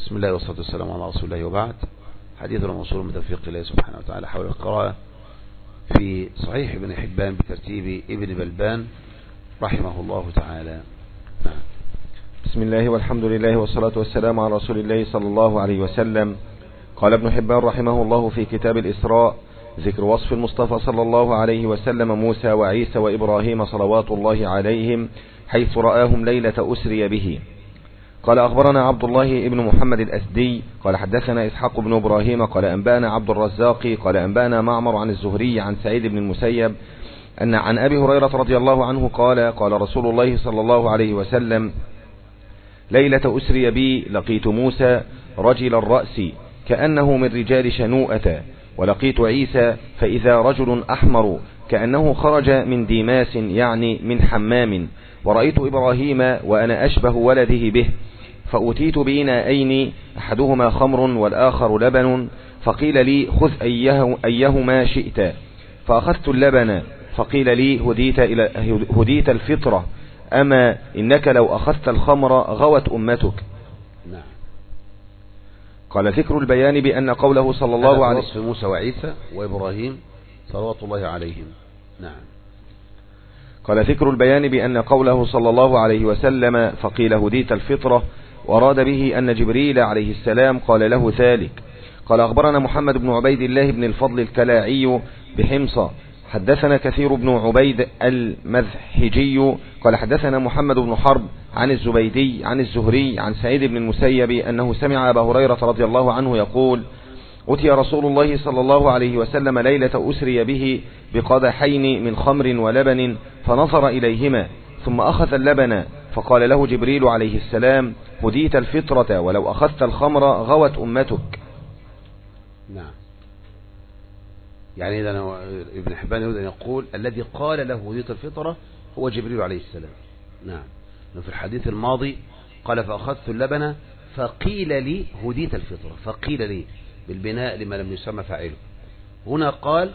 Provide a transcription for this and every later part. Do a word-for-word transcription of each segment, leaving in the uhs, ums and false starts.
بسم الله والصلاة والسلام على رسول الله وبعد. حديثنا موصول من توفيق الله سبحانه وتعالى حول القراءة في صحيح ابن حبان بترتيب ابن بلبان رحمه الله تعالى. نعم. بسم الله والحمد لله والصلاة والسلام على رسول الله صلى الله عليه وسلم. قال ابن حبان رحمه الله في كتاب الإسراء: ذكر وصف المصطفى صلى الله عليه وسلم موسى وعيسى وإبراهيم صلوات الله عليهم حيث رآهم ليلة أسري به. قال أخبرنا عبد الله بن محمد الأسدي قال حدثنا إسحاق بن إبراهيم قال أنبأنا عبد الرزاق قال أنبأنا معمر عن الزهري عن سعيد بن المسيب أن عن أبي هريرة رضي الله عنه قال قال رسول الله صلى الله عليه وسلم: ليلة أسري بي لقيت موسى رجل الرأس كأنه من رجال شنوءة، ولقيت عيسى فإذا رجل أحمر كأنه خرج من ديماس يعني من حمام، ورأيت إبراهيم وأنا أشبه ولده به، فأتيت بإناءين أحدهما خمر والآخر لبن، فقيل لي خذ أيه أيهما شئت، فأخذت اللبن، فقيل لي هديت, إلى هديت الفطرة، أما إنك لو أخذت الخمر غوت أمتك. نعم. قال ذكر البيان بأن قوله صلى الله عليه وصف موسى وعيسى وإبراهيم صلوات الله عليهم. نعم. قال ذكر البيان بأن قوله صلى الله عليه وسلم فقيل هديت الفطرة وراد به أن جبريل عليه السلام قال له ذلك. قال أخبرنا محمد بن عبيد الله بن الفضل الكلاعي بحمصة حدثنا كثير بن عبيد المذحجي قال حدثنا محمد بن حرب عن الزبيدي عن الزهري عن سعيد بن المسيب أنه سمع أبا هريرة رضي الله عنه يقول: أتي رسول الله صلى الله عليه وسلم ليلة أسري به بقدحين من خمر ولبن، فنظر إليهما ثم أخذ اللبن، فقال له جبريل عليه السلام: هديت الفطرة ولو أخذت الخمر غوت أمتك. نعم. يعني إذا ابن حبان يريد أن يقول الذي قال له هديت الفطرة هو جبريل عليه السلام. نعم. في الحديث الماضي قال: فأخذت اللبن فقيل لي هديت الفطرة، فقيل لي بالبناء لما لم يسمى فاعله. هنا قال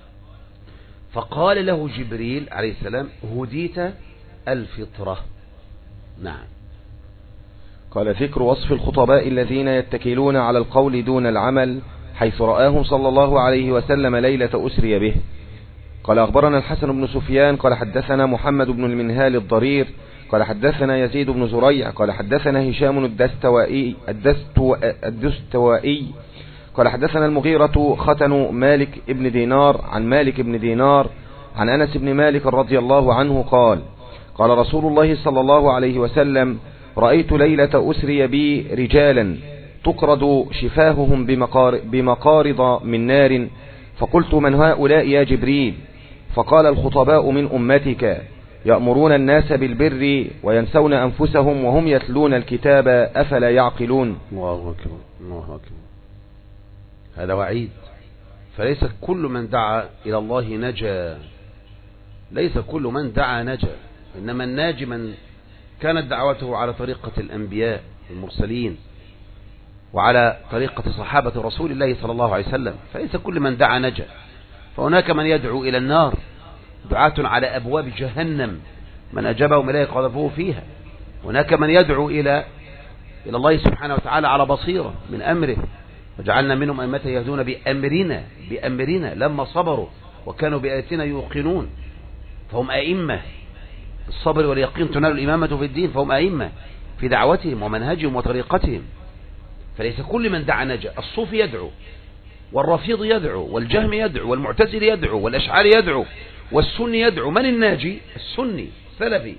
فقال له جبريل عليه السلام: هديت الفطرة. نعم. قال ذكر وصف الخطباء الذين يتكلون على القول دون العمل حيث رآهم صلى الله عليه وسلم ليلة أسري به. قال أخبرنا الحسن بن سفيان قال حدثنا محمد بن المنهال الضرير قال حدثنا يزيد بن زريع قال حدثنا هشام الدستوائي الدستوائي قال حدثنا المغيرة ختن مالك ابن دينار عن مالك ابن دينار عن أنس بن مالك رضي الله عنه قال قال رسول الله صلى الله عليه وسلم: رأيت ليلة أسري بي رجالا تقرض شفاههم بمقارض من نار، فقلت: من هؤلاء يا جبريل؟ فقال: الخطباء من أمتك يأمرون الناس بالبر وينسون أنفسهم وهم يتلون الكتاب أفلا يعقلون. الله أكبر الله أكبر. هذا وعيد. فليس كل من دعا إلى الله نجا، ليس كل من دعا نجا، إنما الناجي من كانت دعوته على طريقة الأنبياء المرسلين وعلى طريقة صحابة رسول الله صلى الله عليه وسلم. فليس كل من دعا نجا، فهناك من يدعو إلى النار، دعاة على أبواب جهنم من أجابهم إليه قذفوه فيها. هناك من يدعو إلى إلى الله سبحانه وتعالى على بصيرة من أمره، وجعلنا منهم أئمة يهدون بأمرنا بأمرنا لما صبروا وكانوا بآياتنا يوقنون. فهم أئمة الصبر واليقين تنال الإمامة في الدين، فهم أئمة في دعوتهم ومنهجهم وطريقتهم. فليس كل من دعا نجا. الصوفي يدعو، والرافضي يدعو، والجهم يدعو، والمعتزلي يدعو، والأشعري يدعو، والسني يدعو. من الناجي؟ السني السلفي.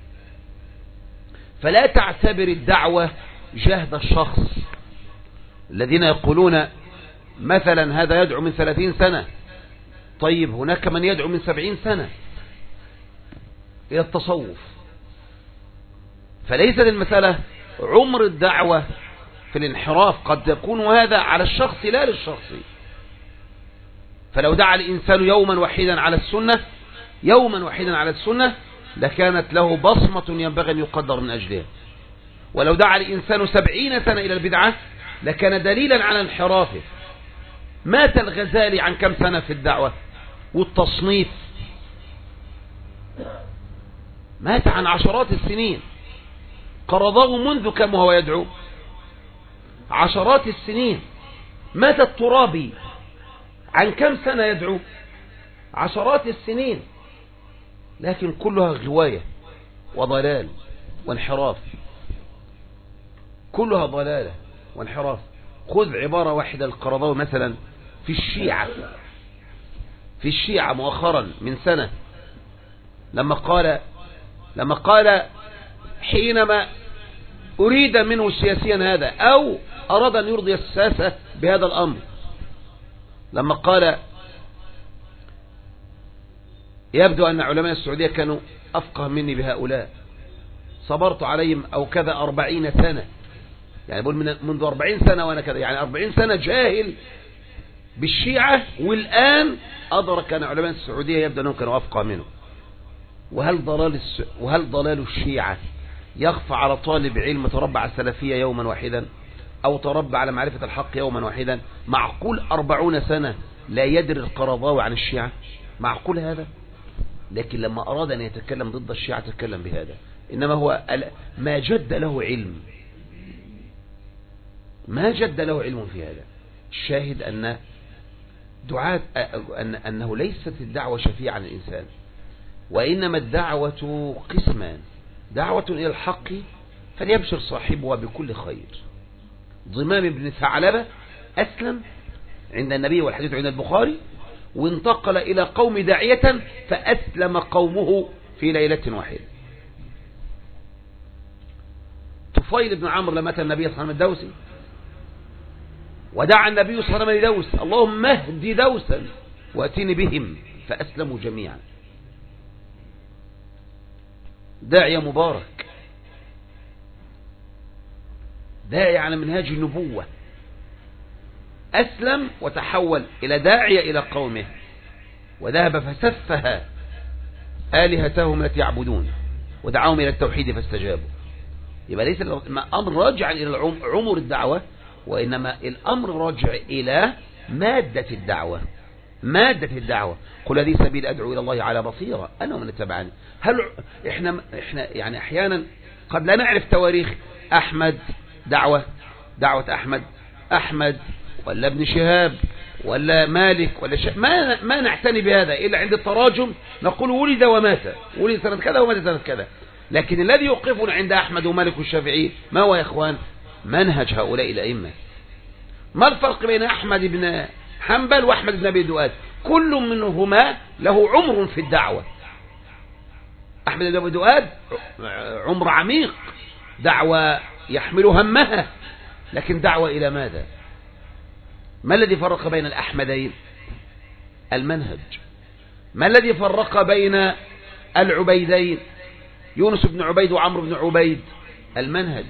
فلا تعتبر الدعوة جهد الشخص. الذين يقولون مثلا هذا يدعو من ثلاثين سنة، طيب هناك من يدعو من سبعين سنة إلى التصوف. فليس المسألة عمر الدعوة في الانحراف، قد يكون هذا على الشخص لا للشخص. فلو دعا الإنسان يوما وحيدا على السنة يوما وحيدا على السنة لكانت له بصمة ينبغي أن يقدر من أجلها. ولو دعا الإنسان سبعين سنة إلى البدعة لكان دليلا على انحرافه. مات الغزالي عن كم سنة في الدعوة والتصنيف؟ مات عن عشرات السنين. قرضه منذ كم وهو يدعو؟ عشرات السنين. مات الترابي عن كم سنة يدعو؟ عشرات السنين، لكن كلها غواية وضلال وانحراف، كلها ضلالة وانحراف. خذ عبارة واحدة القرضاوي مثلا في الشيعة، في الشيعة مؤخرا من سنة، لما قال لما قال حينما أريد منه سياسيا هذا أو أراد أن يرضي الساسة بهذا الأمر، لما قال يبدو أن علماء السعودية كانوا أفقه مني بهؤلاء، صبرت عليهم أو كذا أربعين سنة، يعني بقول من منذ أربعين سنة وأنا كذا، يعني أربعين سنة جاهل بالشيعة، والآن أدرك أن علماء السعودية يبدو أنهم كانوا أفقه منه. وهل ضلال الس... وهل ضلال الشيعة يخفى على طالب علم تربى على السلفية يوما واحدا أو تربى على معرفة الحق يوما واحدا؟ معقول أربعون سنة لا يدري القرضاوي عن الشيعة؟ معقول هذا؟ لكن لما أراد أن يتكلم ضد الشيعة تكلم بهذا، إنما هو ما جد له علم، ما جد له علم في هذا. الشاهد أن دعاة أن أنه ليست الدعوة شفيعة للإنسان، وإنما الدعوة قسمان: دعوة إلى الحق فليبشر صاحبها بكل خير. ضمام بن ثعلبة أسلم عند النبي والحديث عند البخاري، وانتقل إلى قوم داعية فأسلم قومه في ليلة واحدة. طفيل بن عمرو لما أتى النبي صلى الله عليه وسلم الدوسي، ودعا النبي صلى الله عليه وسلم لدوس: اللهم اهد دوسا واتني بهم، فأسلموا جميعا. داعية مبارك، داعية على منهاج النبوة، أسلم وتحول إلى داعية إلى قومه، وذهب فسفه آلهتهم التي يعبدون ودعاهم إلى التوحيد فاستجابوا. يبقى ليس الأمر راجع إلى عمر الدعوة، وإنما الأمر راجع إلى مادة الدعوة. مادة الدعوة: قل هذه سبيل أدعو إلى الله على بصيرة أنا ومن اتبعني. هل إحنا إحنا يعني أحيانا قد لا نعرف تواريخ أحمد دعوة دعوة أحمد أحمد ولا ابن شهاب ولا مالك ولا ش... ما ما نعتني بهذا إلا عند التراجم، نقول ولد ومات، ولد سنة كذا ومات سنة كذا. لكن الذي يوقفنا عند أحمد ومالك والشافعي ما هو يا إخوان؟ منهج هؤلاء الأئمة. ما الفرق بين أحمد بن حنبل وأحمد بن أبي دؤاد؟ كل منهما له عمر في الدعوة. أحمد بن أبي دؤاد عمر عميق، دعوة يحمل همها، لكن دعوة إلى ماذا؟ ما الذي فرق بين الأحمدين؟ المنهج. ما الذي فرق بين العبيدين يونس بن عبيد وعمرو بن عبيد؟ المنهج.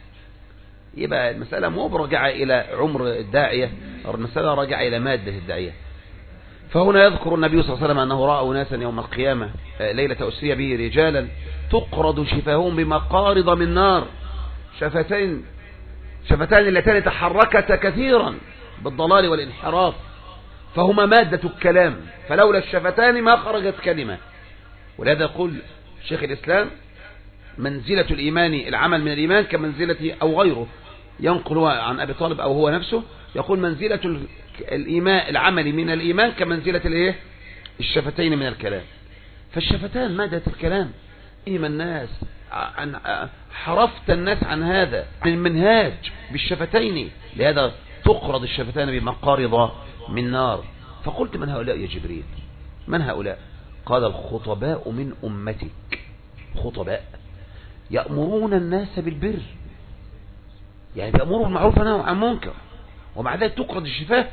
يبقى المسألة مو راجعة إلى عمر الداعية، المسألة راجعة إلى مادة الداعية. فهنا يذكر النبي صلى الله عليه وسلم أنه رأى أناسا يوم القيامة ليلة أسري به رجالا تقرض شفاههم بمقارض من نار، شفتين شفتان اللتان تحركتا كثيرا بالضلال والانحراف، فهما مادة الكلام، فلولا الشفتان ما خرجت كلمة. ولهذا يقول شيخ الإسلام: منزلة الإيمان، العمل من الإيمان كمنزلة، أو غيره ينقل عن أبي طالب أو هو نفسه يقول: منزلة الإيمان، العمل من الإيمان كمنزلة الايه؟ الشفتين من الكلام. فالشفتان مادة الكلام. إيما الناس عن حرفت الناس عن هذا من المنهاج بالشفتين، لهذا تقرض الشفتان بمقارض من نار. فقلت: من هؤلاء يا جبريل؟ من هؤلاء؟ قال: الخطباء من أمتك. خطباء يأمرون الناس بالبر، يعني بيأمروا بالمعروف ونهوا عن المنكر، ومع ذلك تقرض الشفاه.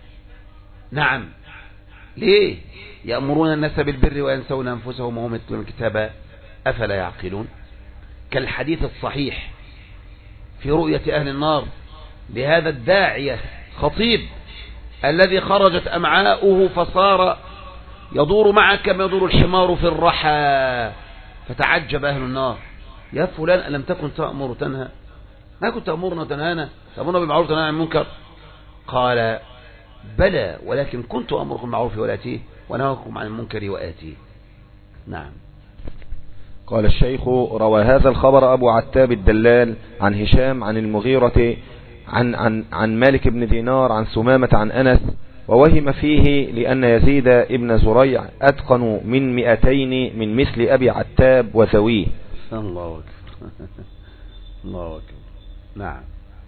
نعم، ليه؟ يأمرون الناس بالبر وينسون أنفسهم وهم يتلون الكتاب أفلا يعقلون. كالحديث الصحيح في رؤية أهل النار لهذا الداعية خطيب الذي خرجت أمعاؤه فصار يدور معه كما يدور الحمار في الرحى، فتعجب أهل النار: يا فلان ألم تكن تأمر وتنهى؟ ما كنت تأمرنا وتنهانا، تأمرنا بالمعروف وتنهانا عن المنكر؟ قال: بلى، ولكن كنت أمركم بالمعروف وآتيه ونهاكم عن المنكر وآتيه. نعم. قال الشيخ: روى هذا الخبر أبو عتاب الدلال عن هشام عن المغيرة عن, عن, عن مالك بن دينار عن سمامة عن أنس، ووهم فيه لأن يزيد ابن زريع أتقن من مئتين من مثل أبي عتاب وذويه. الله أكبر. الله أكبر. نعم،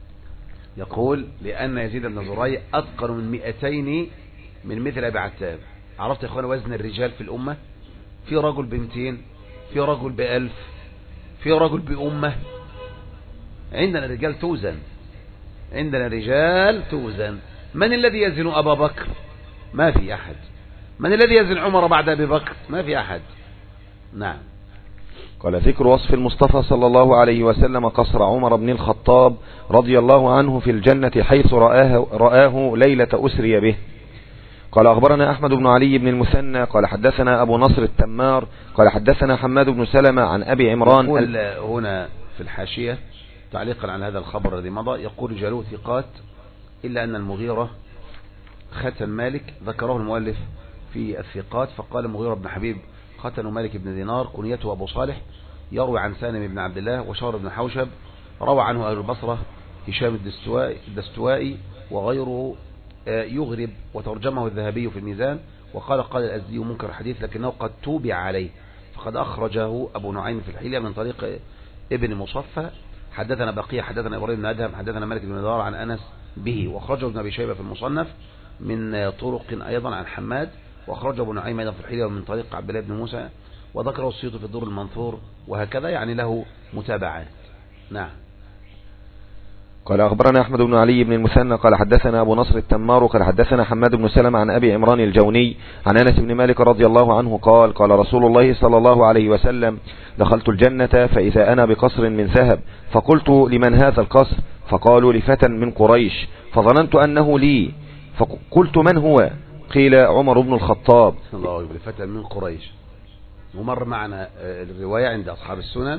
يقول لأن يزيد بن زريع أتقن من مئتين من مثل أبي عتاب. عرفت يا إخوان وزن الرجال في الأمة؟ في رجل بمتين، في رجل بألف، في رجل بأمة. عندنا رجال توزن، عندنا رجال توزن. من الذي يزن أبا بكر؟ ما في أحد. من الذي يزن عمر بعد أبي بكر؟ ما في أحد. نعم. قال ذكر وصف المصطفى صلى الله عليه وسلم قصر عمر بن الخطاب رضي الله عنه في الجنة حيث رآه, رآه ليلة أسري به. قال أخبرنا أحمد بن علي بن المثنى قال حدثنا أبو نصر التمار قال حدثنا حماد بن سلمة عن أبي عمران. يقول هنا في الحاشية تعليقا على هذا الخبر الذي مضى، يقول رجاله ثقات إلا أن المغيرة ختن مالك ذكره المؤلف في الثقات، فقال المغيرة بن حبيب ختن مالك بن دينار كنيته أبو صالح، يروي عن سالم بن عبد الله وشار بن حوشب، روى عنه أهل البصرة هشام الدستوائي وغيره يغرب، وترجمه الذهبي في الميزان، وقال قال الأزدي منكر الحديث لكنه قد توبع عليه، فقد أخرجه أبو نعيم في الحلية من طريق ابن مصفى. حدثنا بقية حدثنا إبراهيم بن أدهم حدثنا مالك بن دينار عن أنس به، وأخرجه ابن أبي شيبة في المصنف من طرق أيضا عن حماد، وأخرجه ابو نعيم أيضا في الحلية من طريق عبد الله بن موسى، وذكره السيوطي في الدور المنثور، وهكذا يعني له متابعات. نعم. قال أخبرنا أحمد بن علي بن المثنى قال حدثنا أبو نصر التمار قال حدثنا حماد بن سلمة عن أبي عمران الجوني عن أنس بن مالك رضي الله عنه قال قال رسول الله صلى الله عليه وسلم دخلت الجنة فإذا أنا بقصر من ذهب، فقلت لمن هذا القصر؟ فقالوا لفتى من قريش، فظننت أنه لي، فقلت من هو؟ قيل عمر بن الخطاب. الله أكبر. فتى من قريش، ومر معنا الرواية عند أصحاب السنن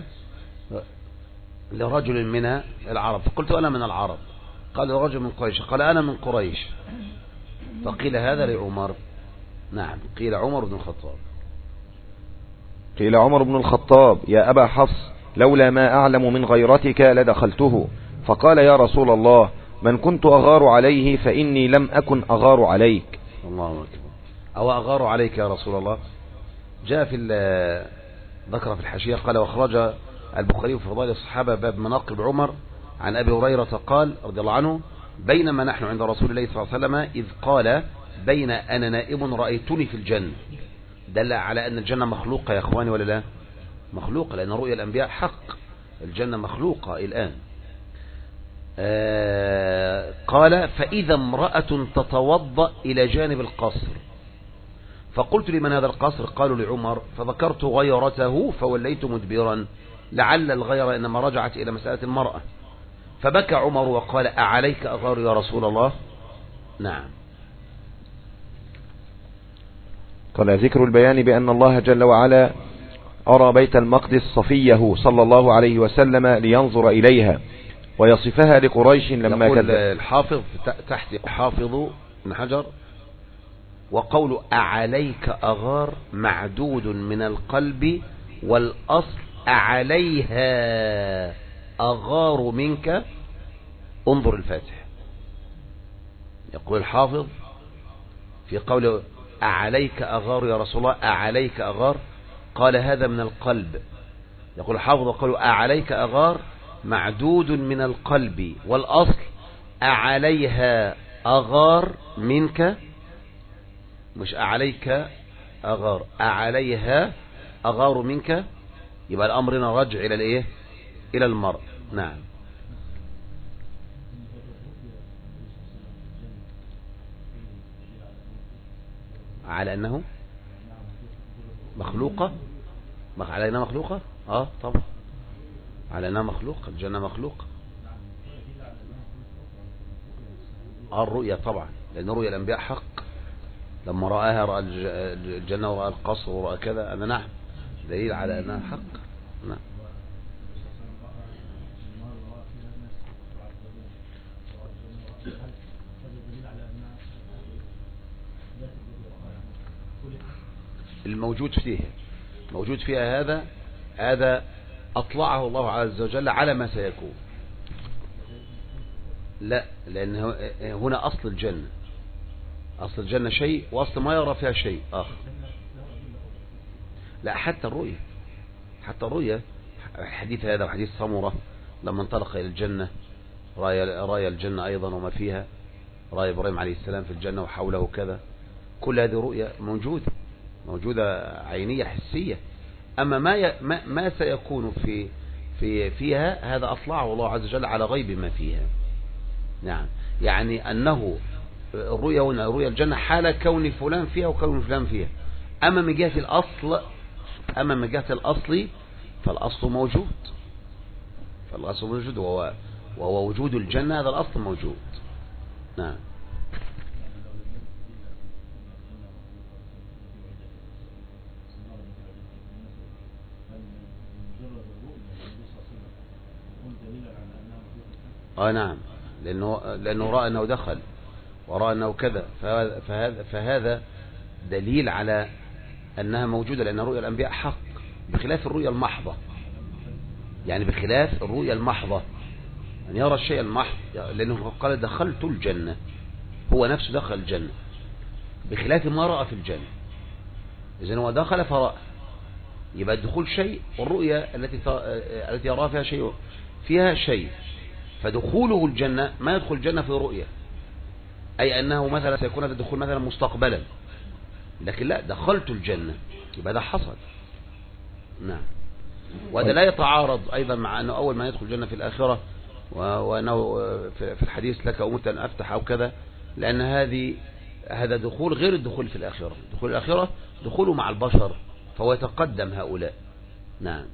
لرجل من العرب، فقلت أنا من العرب، قال رجل من قريش، قال أنا من قريش، فقيل هذا لعمر. نعم، قيل عمر بن الخطاب. قيل عمر بن الخطاب يا أبا حفص لولا ما أعلم من غيرتك لدخلته، فقال يا رسول الله من كنت أغار عليه فإني لم أكن أغار عليك. الله أكبر. أو أغار عليك يا رسول الله. جاء في ذكر في الحاشية قال واخرج البخاري في فضائل الصحابة باب مناقب عمر عن أبي هريرة قال رضي الله عنه بينما نحن عند رسول الله صلى الله عليه وسلم إذ قال بين أنا نائم رأيتني في الجنة. دل على أن الجنة مخلوقة يا أخواني ولا لا؟ مخلوقة، لأن رؤيا الأنبياء حق، الجنة مخلوقة الآن. آه قال فإذا امرأة تتوضأ إلى جانب القصر، فقلت لمن هذا القصر؟ قالوا لعمر، فذكرت غيرته فوليت مدبرا، لعل الغيرة إنما رجعت إلى مسألة المرأة، فبكى عمر وقال أعليك أغار يا رسول الله؟ نعم. قال ذكر البيان بأن الله جل وعلا أرى بيت المقدس صفيه صلى الله عليه وسلم لينظر إليها ويصفها لقريش لما يقول كذب. الحافظ تحت حافظ ابن حجر وقول أعليك أغار معدود من القلب، والأصل أعليها أغار منك، انظر الفاتح. يقول الحافظ في قوله أعليك أغار يا رسول الله، أعليك أغار، قال هذا من القلب. يقول الحافظ وقالوا أعليك أغار معدود من القلب، والأصل أعليها أغار منك، مش أعليك أغار، أعليها أغار منك، يبقى الأمر هنا رجع إلى الإيه؟ إلى المرء. نعم. على أنه مخلوقة، على أنها مخلوقة، آه طبعا على أنها مخلوقة، الجنة مخلوقة. آه الرؤية طبعا، لأن رؤية الأنبياء حق، لما رآها رأى الجنة ورأى القصر ورأى كذا، أنا نعم دليل على أنها حق. نعم. الموجود فيها موجود فيها هذا هذا أطلعه الله عز وجل على ما سيكون، لا، لأن هنا أصل الجنة، أصل الجنة شيء وأصل ما يرى فيها شيء آخر. لا، حتى الرؤية، حتى الرؤية، حديث هذا وحديث سمرة لما انطلق إلى الجنة رأي, رأي الجنة أيضا وما فيها، رأي إبراهيم عليه السلام في الجنة وحوله كذا، كل هذه رؤية موجودة موجودة عينية حسية. أما ما ي... ما... ما سيكون في في فيها هذا أطلعه الله عز وجل على غيب ما فيها. نعم، يعني أنه الرؤيا هنا رؤيا الجنة حال كون فلان فيها وكون فلان فيها. أما من جهة الأصل أما من جهة الأصل فالأصل موجود، فالأصل موجود وهو, وهو وجود الجنة، هذا الأصل موجود. نعم. آه نعم، لأنه, لأنه رأى أنه دخل ورأى أنه كذا، فهذا, فهذا دليل على أنها موجودة، لأن رؤيا الأنبياء حق بخلاف الرؤيا المحضة. يعني بخلاف الرؤيا المحضة أن يرى الشيء المحض، لأنه قال دخلت الجنة، هو نفسه دخل الجنة بخلاف ما رأى في الجنة. إذن هو دخل فرأى، يبقى الدخول شيء والرؤيا التي التي يرى فيها شيء فيها شيء، فدخوله الجنة ما يدخل الجنة في رؤية، أي أنه مثلا سيكون هذا الدخول مثلا مستقبلا، لكن لا، دخلت الجنة يبقى ده حصل. نعم. وهذا لا يتعارض أيضا مع أنه أول ما يدخل الجنة في الآخرة وأنه في الحديث لك أمرت أن أفتح أو كذا، لأن هذه هذا دخول غير الدخول في الآخرة. دخول الآخرة دخوله مع البشر، فهو يتقدم هؤلاء. نعم.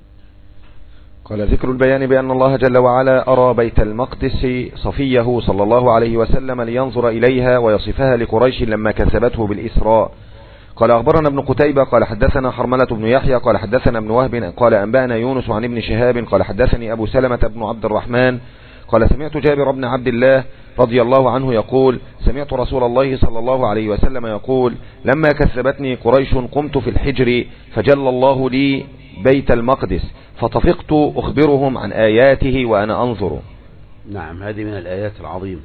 قال ذكر البيان بأن الله جل وعلا أرى بيت المقدس صفيه صلى الله عليه وسلم لينظر إليها ويصفها لقريش لما كذبته بالإسراء. قال أخبرنا ابن قتيبة قال حدثنا حرملة بن يحيى قال حدثنا ابن وهب قال أنبأنا يونس عن ابن شهاب قال حدثني أبو سلمة بن عبد الرحمن قال سمعت جابر بن عبد الله رضي الله عنه يقول سمعت رسول الله صلى الله عليه وسلم يقول لما كذبتني قريش قمت في الحجر فجل الله لي بيت المقدس فطفقت أخبرهم عن آياته وأنا أنظر. نعم، هذه من الآيات العظيمة.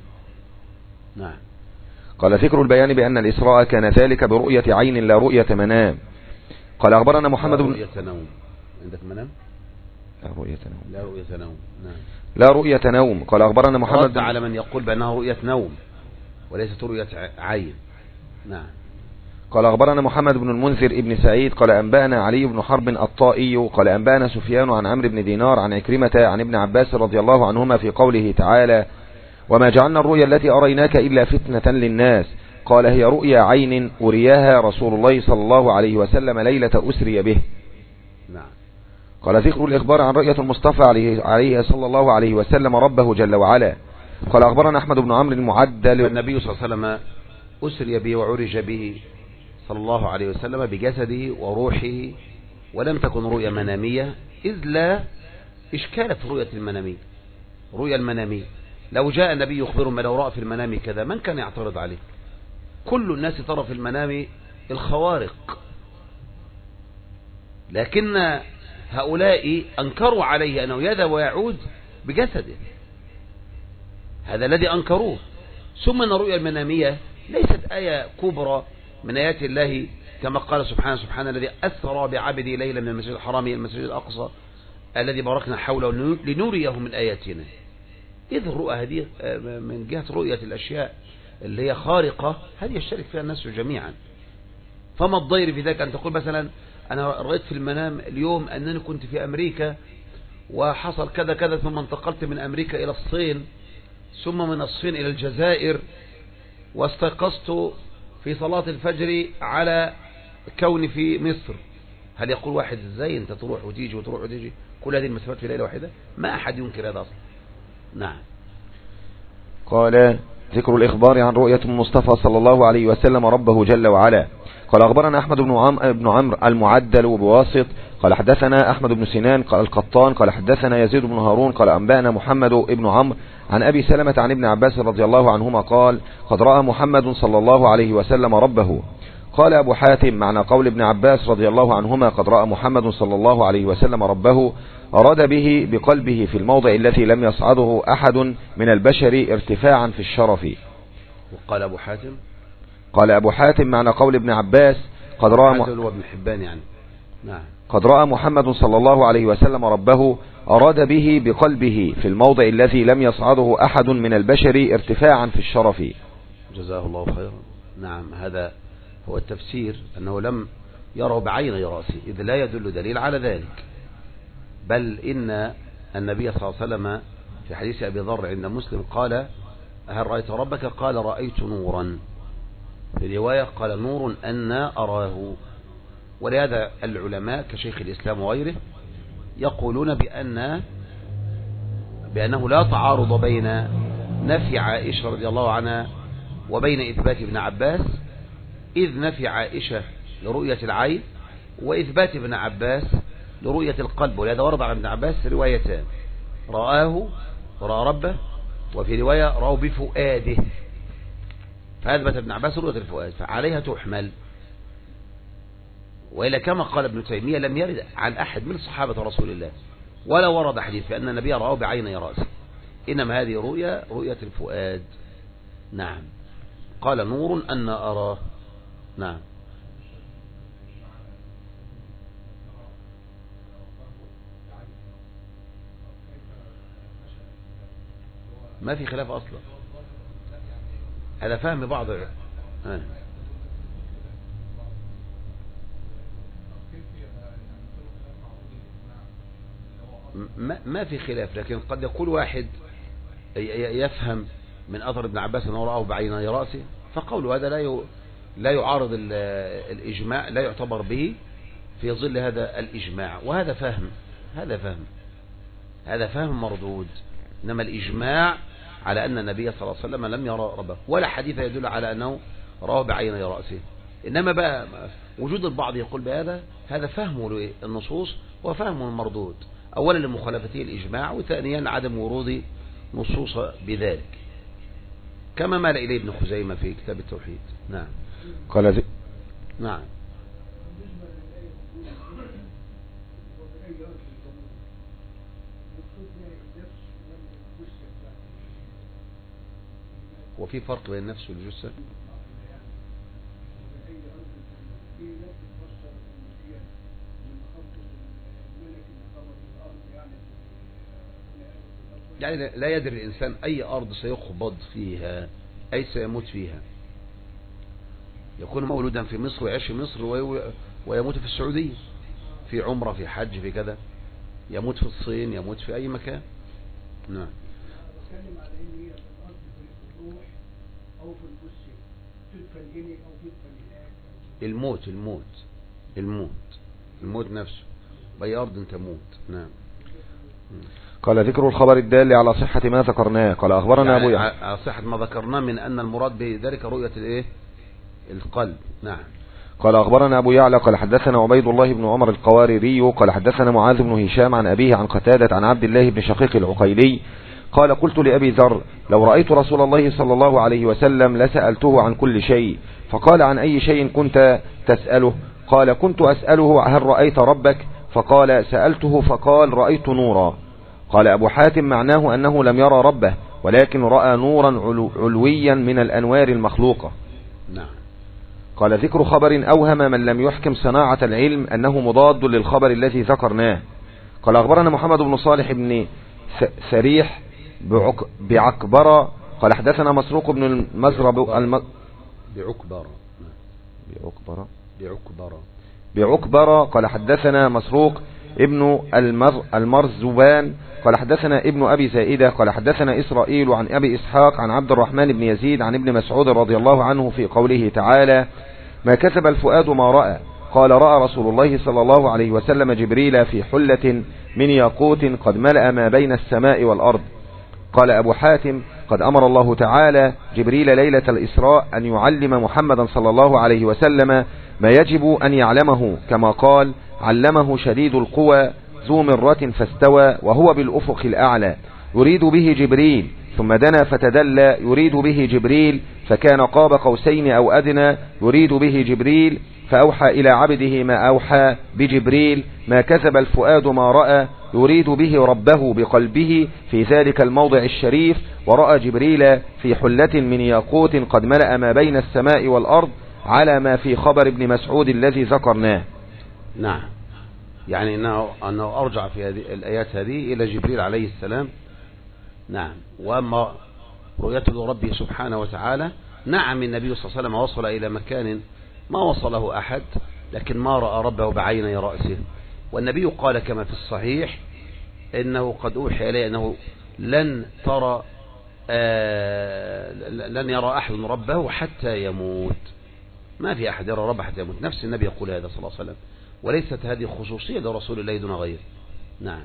نعم. قال ذكر البيان بأن الإسراء كان ذلك برؤية عين لا رؤية منام. قال أخبرنا محمد بن لا رؤية نوم. عندك منام؟ لا رؤية نوم. لا رؤية نوم. نعم. لا رؤية نوم. قال أخبرنا محمد رد على من يقول بأنها رؤية نوم وليست رؤية عين. نعم. قال أخبرنا محمد بن المنذر ابن سعيد قال أنبأنا علي بن حرب الطائي قال أنبأنا سفيان عن عمرو بن دينار عن عكرمة عن ابن عباس رضي الله عنهما في قوله تعالى وما جعلنا الرؤيا التي أريناك إلا فتنة للناس قال هي رؤيا عين أرياها رسول الله صلى الله عليه وسلم ليلة أسري به. نعم. قال ذكر الإخبار عن رؤية المصطفى عليه, عليه صلى الله عليه وسلم ربه جل وعلا. قال أخبرنا أحمد بن عمرو المعدل النبي صلى الله عليه وسلم أسري به وعرج به صلى الله عليه وسلم بجسده وروحه، ولم تكن رؤيا منامية، إذ لا إشكال في رؤية المنامية. رؤيا المنامية لو جاء النبي يخبرهم لو رأى في المنام كذا، من كان يعترض عليه؟ كل الناس ترى في المنام الخوارق، لكن هؤلاء أنكروا عليه أنه يذهب ويعود بجسده، هذا الذي أنكروه. ثم أن الرؤيا المنامية ليست آية كبرى من آيات الله، كما قال سبحانه سبحانه الذي أسرى بعبده ليلا من المسجد الحرام إلى المسجد الأقصى الذي باركنا حوله لنريه من آياتنا. إذ الرؤى هذه من جهة رؤية الأشياء اللي هي خارقة هذه يشترك فيها الناس جميعا. فما الضير في ذلك أن تقول مثلا أنا رأيت في المنام اليوم أنني كنت في أمريكا وحصل كذا كذا، ثم انتقلت من أمريكا إلى الصين، ثم من الصين إلى الجزائر، واستيقظت في صلاة الفجر على كوني في مصر. هل يقول واحد ازاي انت تروح وتيجي وتروح وتيجي كل هذه المسافات في ليلة واحدة؟ ما أحد ينكر هذا أصلا. نعم. قال ذكر الإخبار عن رؤية المصطفى صلى الله عليه وسلم ربه جل وعلا. قال أخبرنا أحمد بن عمرو بن عمرو المعدل بواسط قال حدثنا أحمد بن سنان قال القطان قال حدثنا يزيد بن هارون قال أنبأنا محمد بن عمرو عن أبي سلمة عن ابن عباس رضي الله عنهما قال قد رأى محمد صلى الله عليه وسلم ربه. قال أبو حاتم معنى قول ابن عباس رضي الله عنهما قد رأى محمد صلى الله عليه وسلم ربه أراد به بقلبه في الموضع الذي لم يصعده أحد من البشر ارتفاعا في الشرف. وقال أبو حاتم قال أبو حاتم معنى قول ابن عباس قد رأى وابن حبان يعني نعم قد رأى محمد صلى الله عليه وسلم ربه أراد به بقلبه في الموضع الذي لم يصعده أحد من البشر ارتفاعا في الشرف. جزاه الله خيرا. نعم هذا هو التفسير، أنه لم يره بعين رأسه، إذ لا يدل دليل على ذلك، بل إن النبي صلى الله عليه وسلم في حديث أبي ذر عند مسلم قال هل رأيت ربك؟ قال رأيت نورا. في رواية قال نور أن أراه. ولهذا العلماء كشيخ الإسلام وغيره يقولون بأن بأنه لا تعارض بين نفي عائشة رضي الله عنها وبين إثبات ابن عباس، إذ نفي عائشة لرؤية العين وإثبات ابن عباس لرؤية القلب. ولهذا ورد عن ابن عباس روايتان، رآه ورأى ربه، وفي رواية رأوا بفؤاده، فأثبت ابن عباس رؤية الفؤاد فعليها تحمل. وإلا كما قال ابن تيمية لم يرد عن أحد من صحابة رسول الله ولا ورد حديث بأن النبي رآه بعيني رأسه، إنما هذه رؤية رؤية الفؤاد. نعم قال نور أن أراه. نعم ما في خلاف أصلا، هذا فهم بعض آه. ما, ما في خلاف، لكن قد يقول واحد يفهم من أثر ابن عباس أنه رآه بعيني رأسه، فقول هذا لا لا يعارض الإجماع، لا يعتبر به في ظل هذا الإجماع، وهذا فهم هذا فهم هذا فهم مردود. إنما الإجماع على أن النبي صلى الله عليه وسلم لم يرى ربه، ولا حديث يدل على أنه راه بعيني رأسه. إنما بقى وجود البعض يقول بهذا، هذا فهم النصوص وفهم مردود، أولا لمخالفته الإجماع، وثانيا عدم ورود نصوص بذلك، كما مال إليه ابن خزيمة في كتاب التوحيد. نعم قال ذي نعم وفي فرق بين النفس والجثة. يعني لا يدري الإنسان أي أرض سيقبض فيها، أي سيموت فيها. يكون مولودا في مصر ويعيش في مصر ويموت في السعودية، في عمرة، في حج، في كذا، يموت في الصين، يموت في أي مكان. نعم الموت الموت الموت الموت نفسه بأي أرض تموت. نعم قال ذكر الخبر الدال على صحة ما ذكرناه. قال أخبرنا يعني أبو يعلى على صحة ما ذكرناه من أن المراد بذلك رؤية الإيه القلب. نعم قال أخبرنا أبو يعلى قال حدثنا عبيد الله بن عمر القواريري قال حدثنا معاذ بن هشام عن أبيه عن قتادة عن عبد الله بن شقيق العقيلي قال قلت لأبي ذر لو رأيت رسول الله صلى الله عليه وسلم لسألته عن كل شيء، فقال عن أي شيء كنت تسأله؟ قال كنت أسأله هل رأيت ربك؟ فقال سألته فقال رأيت نورا. قال أبو حاتم معناه أنه لم يرى ربه، ولكن رأى نورا علويا من الأنوار المخلوقة. نعم قال ذكر خبر أوهم من لم يحكم صناعة العلم أنه مضاد للخبر الذي ذكرناه. قال أخبرنا محمد بن صالح بن سريح بعكبرة قال حدثنا مسروق بن المزرب الم... بعكبرة بعكبرة بعكبرة بعكبرة قال حدثنا مسروق ابن المر... المرزبان قال حدثنا ابن أبي زائدة قال حدثنا إسرائيل عن أبي إسحاق عن عبد الرحمن بن يزيد عن ابن مسعود رضي الله عنه في قوله تعالى ما كسب الفؤاد ما رأى. قال رأى رسول الله صلى الله عليه وسلم جبريل في حلة من ياقوت قد ملأ ما بين السماء والأرض. قال أبو حاتم قد أمر الله تعالى جبريل ليلة الإسراء أن يعلم محمدا صلى الله عليه وسلم ما يجب أن يعلمه، كما قال علمه شديد القوى ذو مرة فاستوى وهو بالأفق الأعلى يريد به جبريل، ثم دنا فتدلى يريد به جبريل، فكان قاب قوسين أو أدنى يريد به جبريل، فأوحى إلى عبده ما أوحى بجبريل ما كذب الفؤاد ما رأى يريد به ربه بقلبه في ذلك الموضع الشريف. ورأى جبريل في حلة من ياقوت قد ملأ ما بين السماء والأرض على ما في خبر ابن مسعود الذي ذكرناه. نعم، يعني أنه, أنه أرجع في هذه الآيات هذه إلى جبريل عليه السلام. نعم. وأما رؤيته لربه سبحانه وتعالى، نعم النبي صلى الله عليه وسلم وصل إلى مكان ما وصله أحد، لكن ما رأى ربه بعيني رأسه. والنبي قال كما في الصحيح إنه قد أوحي إليه أنه لن ترى آه لن يرى أحد ربه حتى يموت. ما في أحد يرى ربه حتى يموت. نفس النبي يقول هذا صلى الله عليه وسلم، وليست هذه خصوصية لرسول الله دون غيره. نعم.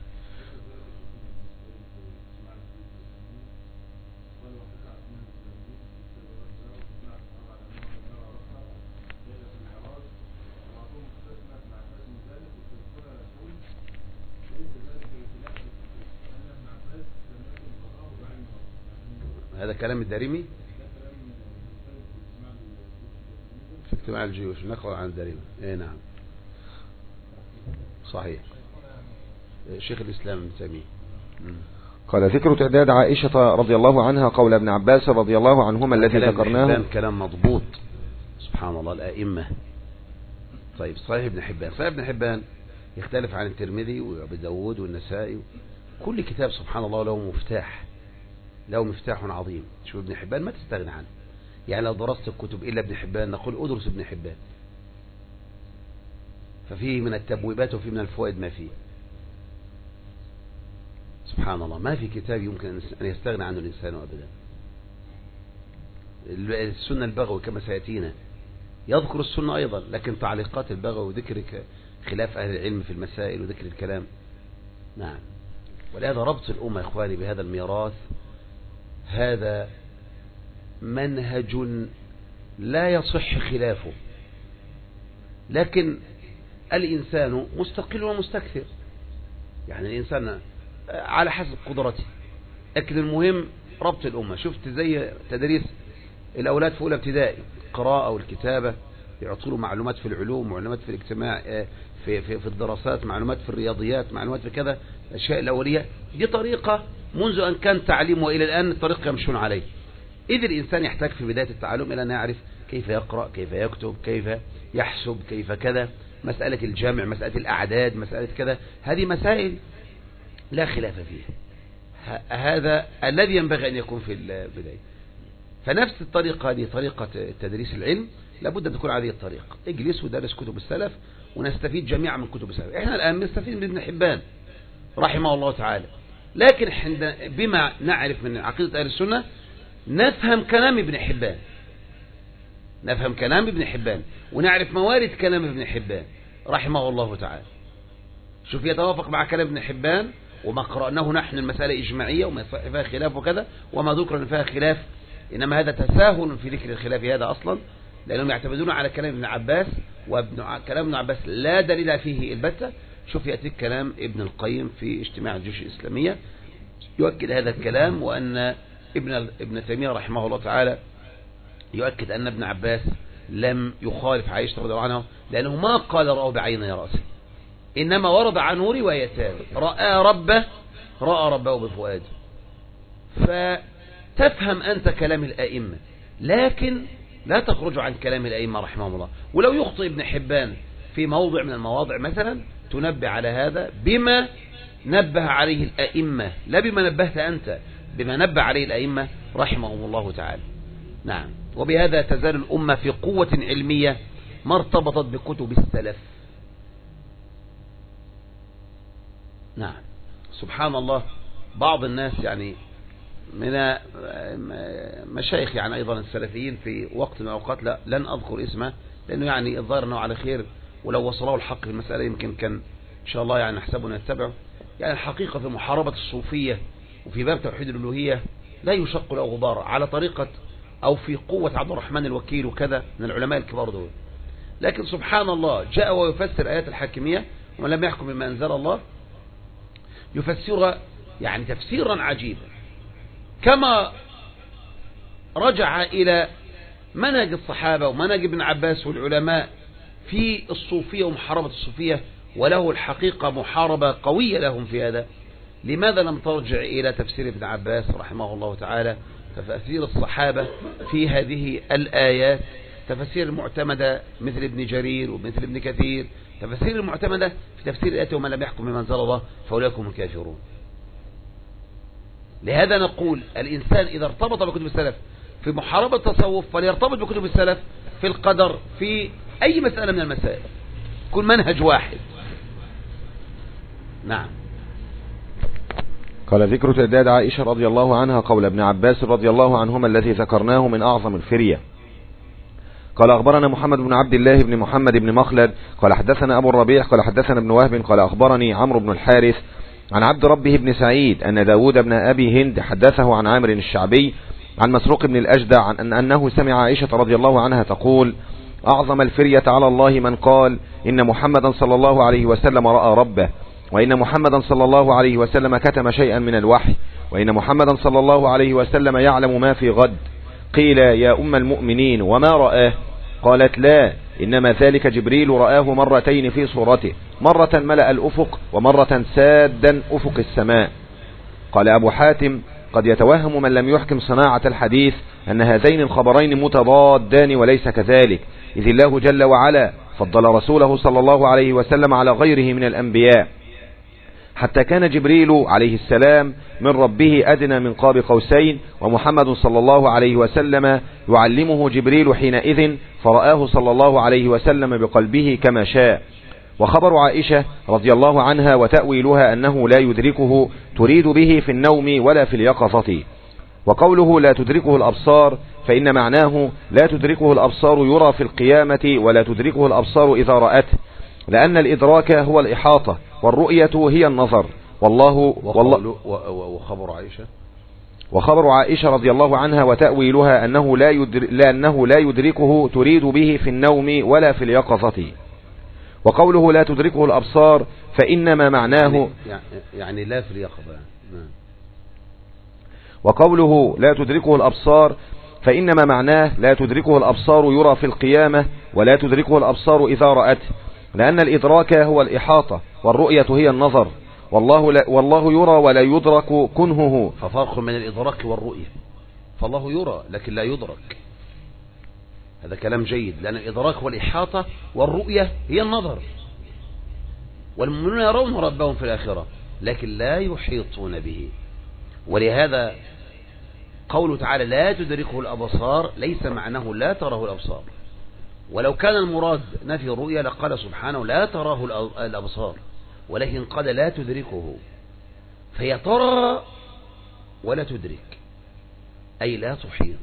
هذا كلام الدارمي في اجتماع الجيوش، نقرأ عن الدارمي. ايه نعم صحيح. شيخ الإسلام ابن تيمية قال ذكر تعداد عائشة رضي الله عنها قول ابن عباس رضي الله عنهما الذي ذكرناه. كلام كلام مضبوط سبحان الله الأئمة. طيب صحيح ابن حبان، صحيح ابن حبان يختلف عن الترمذي وابي داود والنسائي. كل كتاب سبحان الله له مفتاح، له مفتاح عظيم. شوف ابن حبان ما تستغنى عنه. يعني لو درست الكتب إلا ابن حبان نقول أدرس ابن حبان، ففيه من التبويبات وفيه من الفوائد ما فيه. سبحان الله ما في كتاب يمكن أن يستغنى عنه الإنسان أبدا. السنة البغوي كما سيأتينا يذكر السنة أيضا، لكن تعليقات البغوي وذكر خلاف أهل العلم في المسائل وذكر الكلام. نعم. ولهذا ربط الأمة يا إخواني بهذا الميراث هذا منهج لا يصح خلافه، لكن الإنسان مستقل ومستكثر، يعني الإنسان على حسب قدرته، لكن المهم ربط الأمة. شفت زي تدريس الأولاد في أولى ابتدائي، القراءة والكتابة، يعطوا معلومات في العلوم، معلومات في الاجتماع، في, في, في الدراسات، معلومات في الرياضيات، معلومات في كذا، الأشياء الأولية. دي طريقة منذ أن كان تعليم وإلى الآن الطريق يمشون عليه. إذ الإنسان يحتاج في بداية التعلم إلى أن يعرف كيف يقرأ، كيف يكتب، كيف يحسب، كيف كذا، مسألة الجمع، مسألة الأعداد، مسألة كذا. هذه مسائل لا خلاف فيها، هذا الذي ينبغي أن يكون في البداية. فنفس الطريقة هذه طريقة تدريس العلم، لابد أن تكون هذه الطريقة. اجلس ودرس كتب السلف ونستفيد جميعا من كتب السلف. احنا الآن نستفيد من ابن حبان رحمه الله تعالى، لكن بما نعرف من عقيدة أهل السنة نفهم كلام ابن حبان، نفهم كلام ابن حبان ونعرف موارد كلام ابن حبان رحمه الله تعالى. شوف يتوافق مع كلام ابن حبان وما قرأناه نحن المسألة إجماعية وما فيها خلاف وكذا، وما ذكر فيها خلاف، إنما هذا تساهل في ذكر الخلاف هذا أصلا، لأنهم يعتمدون على كلام ابن عباس، وكلام ابن عباس لا دليل فيه البتة. شوف يأتي كلام ابن القيم في اجتماع الجيوش الإسلامية يؤكد هذا الكلام، وأن ابن ابن تيمية رحمه الله تعالى يؤكد أن ابن عباس لم يخالف عائشة رضي الله عنها، لأنه ما قال رأى بعيني رأسه، إنما ورد عن روايتان: رأى ربه، رأى ربه بفؤاده. فتفهم أنت كلام الأئمة، لكن لا تخرج عن كلام الأئمة رحمهم الله. ولو يخطئ ابن حبان في موضع من المواضع مثلا تنبه على هذا بما نبه عليه الأئمة، لا بما نبهت أنت، بما نبه عليه الأئمة رحمهم الله تعالى. نعم. وبهذا تزال الأمة في قوة علمية ما ارتبطت بكتب السلف. نعم. سبحان الله. بعض الناس يعني من مشايخ يعني أيضا السلفيين في وقت من الأوقات، لا لن أذكر اسمه لأنه يعني الظاهر أنه على خير، ولو وصلوا الحق في المسألة يمكن كان إن شاء الله يعني نحسبه نتبعه. يعني الحقيقة في محاربة الصوفية وفي باب توحيد الألوهية لا يشق له غبار، على طريقة أو في قوة عبد الرحمن الوكيل وكذا من العلماء الكبار دول. لكن سبحان الله جاء ويفسر آيات الحاكمية، ومن لم يحكم بما أنزل الله يفسرها يعني تفسيرا عجيبا، كما رجع إلى منهج الصحابة ومنهج ابن عباس والعلماء في الصوفية ومحاربة الصوفية، وله الحقيقة محاربة قوية لهم في هذا. لماذا لم ترجع إلى تفسير ابن عباس رحمه الله تعالى، تفسير الصحابة في هذه الآيات، تفسير المعتمدة مثل ابن جرير ومثل ابن كثير، تفسير المعتمدة في تفسير الآيات ومن لم يحكم بما أنزل الله فأولئك هم الكافرون. لهذا نقول الإنسان إذا ارتبط بكتب السلف في محاربة التصوف فليرتبط بكتب السلف في القدر، في أي مسألة من المسائل، يكون منهج واحد. نعم. قال ذكر تعداد عائشة رضي الله عنها قول ابن عباس رضي الله عنهما الذي ذكرناه من أعظم الفرية. قال أخبرنا محمد بن عبد الله بن محمد بن مخلد قال حدثنا أبو الربيع قال حدثنا ابن وهب قال أخبرني عمرو بن الحارث عن عبد ربه بن سعيد أن داود بن أبي هند حدثه عن عامر الشعبي عن مسروق بن الأجدع عن أن أنه سمع عائشة رضي الله عنها تقول أعظم الفرية على الله من قال إن محمدا صلى الله عليه وسلم رأى ربه، وإن محمدا صلى الله عليه وسلم كتم شيئا من الوحي، وإن محمدا صلى الله عليه وسلم يعلم ما في غد. قيل يا أم المؤمنين وما رآه؟ قالت لا، إنما ذلك جبريل رآه مرتين في صورته، مرة ملأ الأفق ومرة سادا أفق السماء. قال أبو حاتم قد يتوهم من لم يحكم صناعة الحديث أن هذين الخبرين متضادان، وليس كذلك، إذ الله جل وعلا فضل رسوله صلى الله عليه وسلم على غيره من الأنبياء، حتى كان جبريل عليه السلام من ربه أدنى من قاب قوسين، ومحمد صلى الله عليه وسلم يعلمه جبريل حينئذ، فرآه صلى الله عليه وسلم بقلبه كما شاء. وخبر عائشة رضي الله عنها وتأويلها أنه لا يدركه تريد به في النوم ولا في اليقظة. وقوله لا تدركه الأبصار فإن معناه لا تدركه الأبصار يرى في القيامة، ولا تدركه الأبصار إذا رأته، لأن الإدراك هو الإحاطة والرؤية هي النظر. والله والله وخبر عائشة وخبر عائشة رضي الله عنها وتأويلها أنه لا يدر لأنه لا يدركه تريد به في النوم ولا في اليقظة. وقوله لا تدركه الأبصار فإنما معناه يعني, يعني لا في اليقظة. وقوله لا تدركه الأبصار فإنما معناه لا تدركه الأبصار يرى في القيامة، ولا تدركه الأبصار إذا رأته، لأن الإدراك هو الإحاطة والرؤية هي النظر. والله, لا والله يرى ولا يدرك كنهه. ففرق من الإدراك والرؤية، فالله يرى لكن لا يدرك، هذا كلام جيد، لأن الإدراك والإحاطة والرؤية هي النظر. والمؤمنون يرون ربهم في الآخرة لكن لا يحيطون به. ولهذا قوله تعالى لا تدركه الأبصار ليس معناه لا تراه الأبصار، ولو كان المراد نفي الرؤية لقال سبحانه لا تراه الأبصار، ولكن قال لا تدركه، فهي ترى ولا تدرك، أي لا تحيط.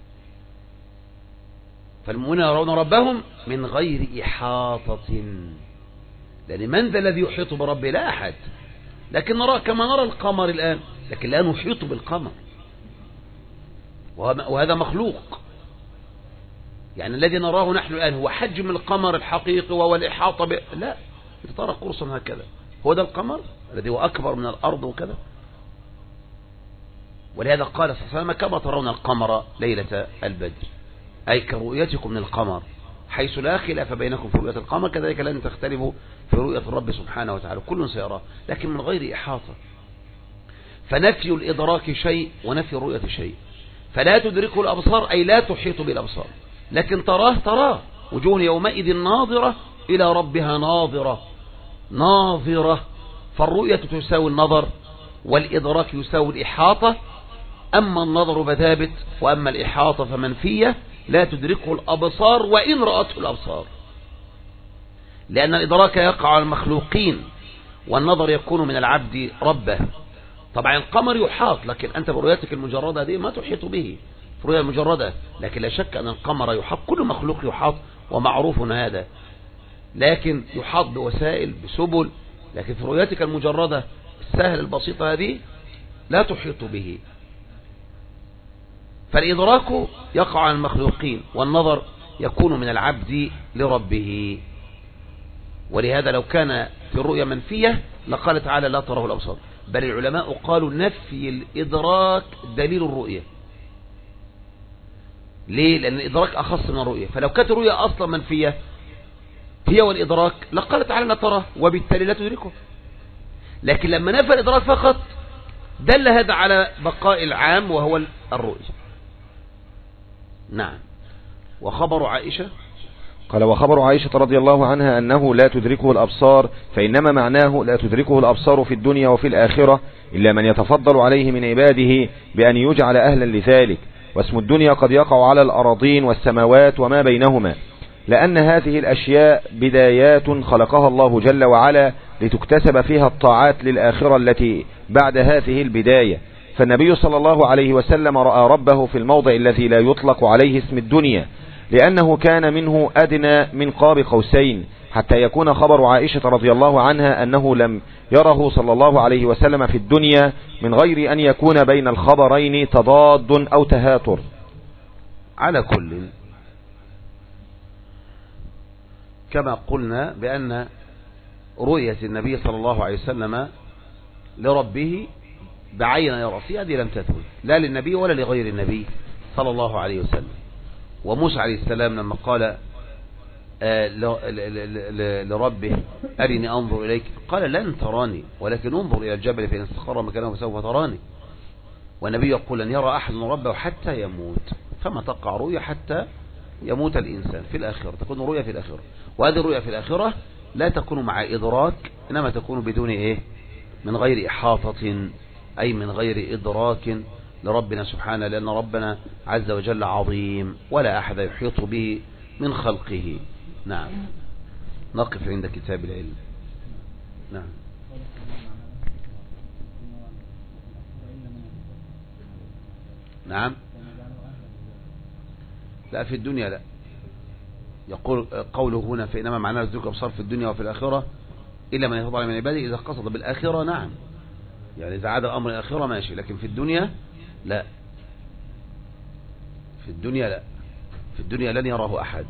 فالمؤمنون يرون ربهم من غير إحاطة، لأن من ذا الذي يحيط بربه؟ لا أحد. لكن نرى كما نرى القمر الآن، لكن لا نحيط بالقمر، وهذا مخلوق. يعني الذي نراه نحن الآن هو حجم القمر الحقيقي وهو الإحاطة ب... لا، أنت ترى قرصا هكذا، هو ده القمر الذي هو أكبر من الأرض وكذا. ولهذا قال صلى الله عليه وسلم كما ترون القمر ليلة البدر، أي كرؤيتكم للقمر، حيث لا خلاف بينكم في رؤية القمر كذلك لن تختلفوا في رؤية الرب سبحانه وتعالى، كل سيراه لكن من غير إحاطة. فنفي الإدراك شيء ونفي الرؤية شيء. فلا تدركه الأبصار أي لا تحيط بالأبصار، لكن تراه تراه، وجوه يومئذ ناظرة إلى ربها ناظرة ناظرة. فالرؤية تساوي النظر، والإدراك يساوي الإحاطة. أما النظر فثابت، وأما الإحاطة فمنفية، لا تدركه الأبصار وإن رأته الأبصار، لأن الإدراك يقع على المخلوقين، والنظر يكون من العبد ربه. طبعا القمر يحاط، لكن أنت برؤيتك المجردة دي ما تحيط به في رؤية المجردة، لكن لا شك أن القمر يحاط، كل مخلوق يحاط ومعروف هذا، لكن يحاط بوسائل بسبل، لكن في رؤيتك المجردة السهل البسيطة هذه لا تحيط به. فالإدراك يقع على المخلوقين، والنظر يكون من العبد لربه. ولهذا لو كان في الرؤية منفية لقال تعالى لا تراه الأبصار، بل العلماء قالوا نفي الإدراك دليل الرؤية. ليه؟ لأن الإدراك أخص من الرؤية. فلو كانت الرؤية أصلا منفية هي والإدراك لقال تعالى لا تراه وبالتالي لا تدركه. لكن لما نفى الإدراك فقط دل هذا على بقاء العام وهو الرؤية. نعم. وخبر عائشة قال وخبر عائشة رضي الله عنها أنه لا تدركه الأبصار، فإنما معناه لا تدركه الأبصار في الدنيا وفي الآخرة إلا من يتفضل عليه من عباده بأن يجعل أهلا لذلك. واسم الدنيا قد يقع على الأراضين والسماوات وما بينهما، لأن هذه الأشياء بدايات خلقها الله جل وعلا لتكتسب فيها الطاعات للآخرة التي بعد هذه البداية. فالنبي صلى الله عليه وسلم رأى ربه في الموضع الذي لا يطلق عليه اسم الدنيا، لأنه كان منه أدنى من قاب قوسين، حتى يكون خبر عائشة رضي الله عنها أنه لم يره صلى الله عليه وسلم في الدنيا من غير أن يكون بين الخبرين تضاد أو تهاتر. على كل، كما قلنا بأن رؤية النبي صلى الله عليه وسلم لربه بعين رأسه هذه لم تثبت لا للنبي ولا لغير النبي صلى الله عليه وسلم. وموسى عليه السلام لما قال لربه أرني أنظر إليك قال لن تراني ولكن انظر إلى الجبل فإن استقر مكانه فسوف تراني. والنبي يقول لن يرى أحد ربه حتى يموت، فما تقع رؤيا حتى يموت الإنسان في الآخرة، تكون رؤيا في الآخرة. وهذه الرؤيا في الآخرة لا تكون مع إدراك، إنما تكون بدون إيه؟ من غير إحاطة، أي من غير إدراك لربنا سبحانه، لأن ربنا عز وجل عظيم ولا أحد يحيط به من خلقه. نعم. نقف عند كتاب العلم. نعم. نعم. لا في الدنيا لا، يقول قوله هنا فإنما معناه ذلك أبصار في الدنيا وفي الآخرة إلا من يتضع من عباده. إذا قصد بالآخرة نعم، يعني إذا عاد الأمر الآخرة ماشي، لكن في الدنيا لا، في الدنيا لا، في الدنيا لن يراه أحد.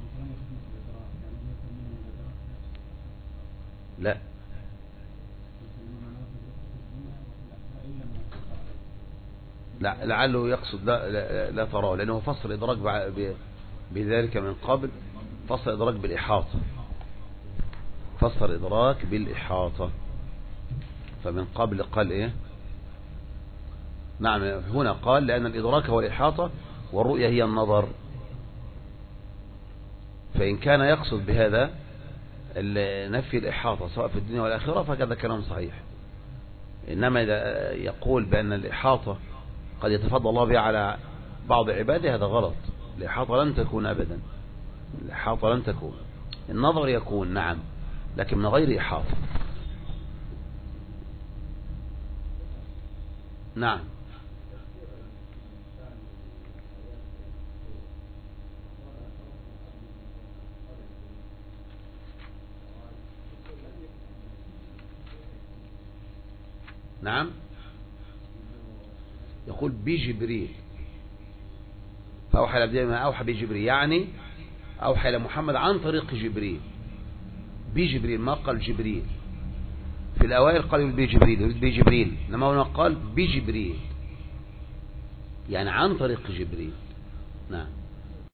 لا لا لعله يقصد لا, لا, لا تراه، لأنه فصل إدراك بذلك من قبل، فصل إدراك بالإحاطة، فصل إدراك بالإحاطة. فمن قبل قال إيه؟ نعم هنا قال لأن الإدراك هو الإحاطة والرؤية هي النظر. فإن كان يقصد بهذا نفي الإحاطة سواء في الدنيا والآخرة فكذا كلام صحيح. إنما إذا يقول بأن الإحاطة قد يتفضل الله بها على بعض عباده هذا غلط. الإحاطة لن تكون أبدا، الإحاطة لن تكون، النظر يكون نعم لكن من غير إحاطة. نعم. نعم. يقول بجبريل فأوحى إلى ما أوحى بجبريل، يعني أوحى إلى محمد عن طريق جبريل. بجبريل ما قال جبريل، في الأوائل قال يقول بجبريل يريد بجبريل، لما هنا قال بجبريل يعني عن طريق جبريل. نعم.